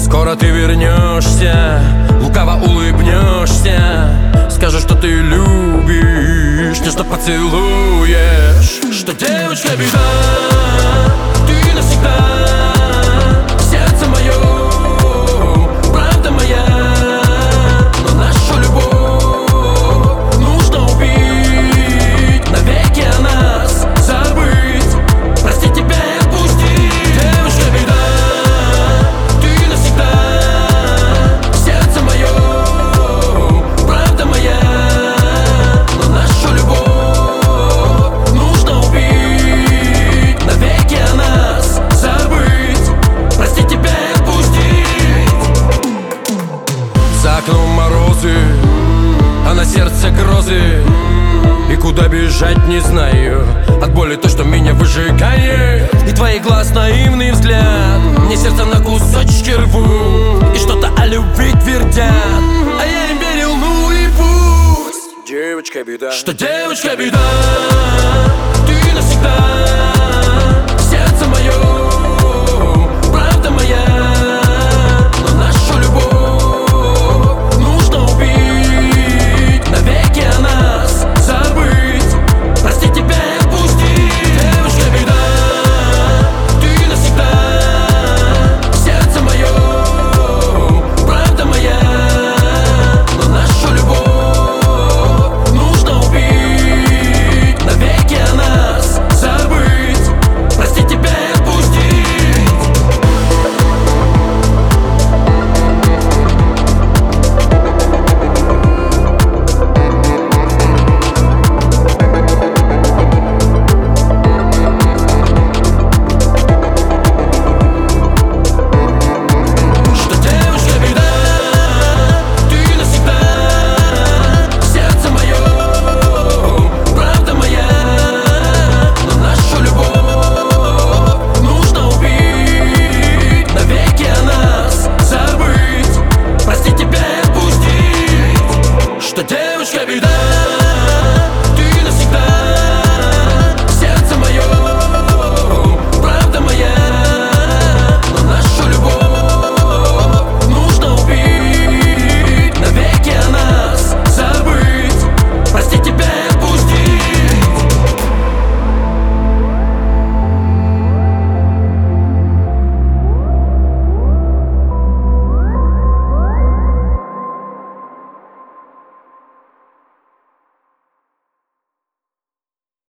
Скоро ты вернешься, лукаво улыбнешься, скажешь, что ты любишь, нежно поцелуешь. Что девочка беда, ты навсегда в сердце моем, правда моя. Но нашу любовь нужно убить, навеки о нас забыть, простить тебя и отпустить. Девочка беда, ты навсегда в сердце моем, правда моя. Но нашу любовь нужно убить, навеки о нас забыть, простить тебя и отпустить. За окном морозы, а на сердце грозы, и куда бежать не знаю от боли, то, что меня выжигает. И твоих глаз наивный взгляд мне сердце на кусочки рвут, и что-то о любви твердят, а я им верил, ну и пусть. Девочка беда, что девочка беда,